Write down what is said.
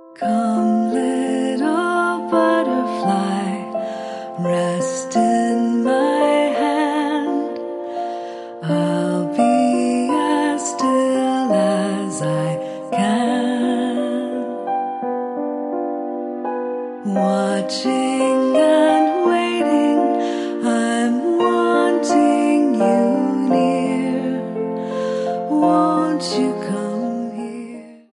Come, little butterfly, rest in my hand. I'll be as still as I can, watching